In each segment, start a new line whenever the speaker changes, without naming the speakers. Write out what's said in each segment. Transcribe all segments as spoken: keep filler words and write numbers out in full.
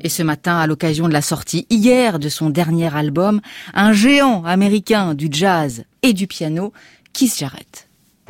ce matin, à l'occasion de la sortie hier de son dernier album, un géant américain du jazz et du piano, Keith Jarrett.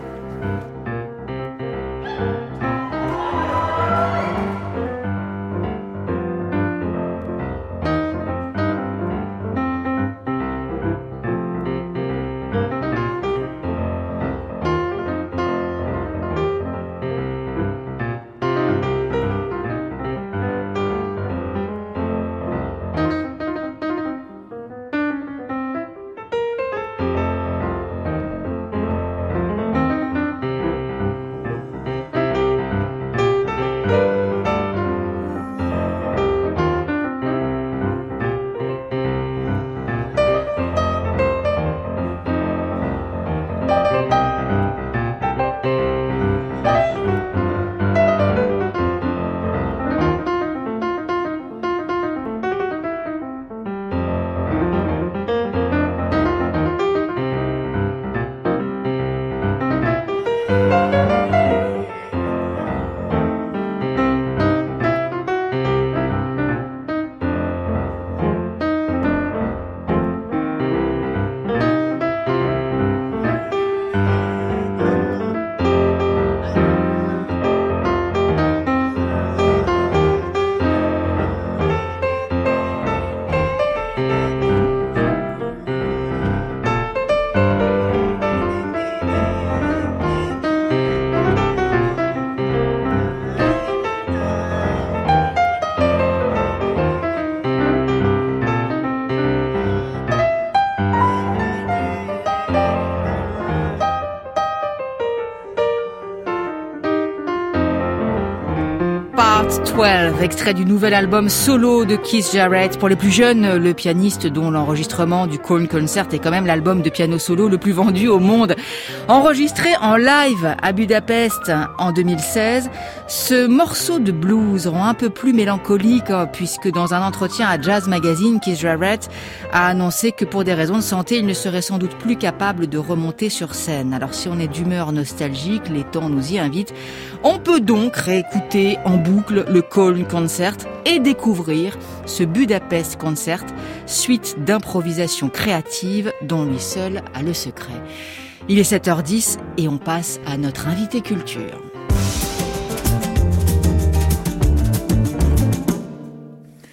douze, extrait du nouvel album solo de Keith Jarrett. Pour les plus jeunes, le pianiste dont l'enregistrement du Köln Concert est quand même l'album de piano solo le plus vendu au monde. Enregistré en live à Budapest en deux mille seize, ce morceau de blues rend un peu plus mélancolique puisque dans un entretien à Jazz Magazine, Keith Jarrett a annoncé que pour des raisons de santé, il ne serait sans doute plus capable de remonter sur scène. Alors si on est d'humeur nostalgique, les temps nous y invitent. On peut donc réécouter en boucle le Köln Concert et découvrir ce Budapest Concert, suite d'improvisation créative dont lui seul a le secret. Il est sept heures dix et on passe à notre invité culture.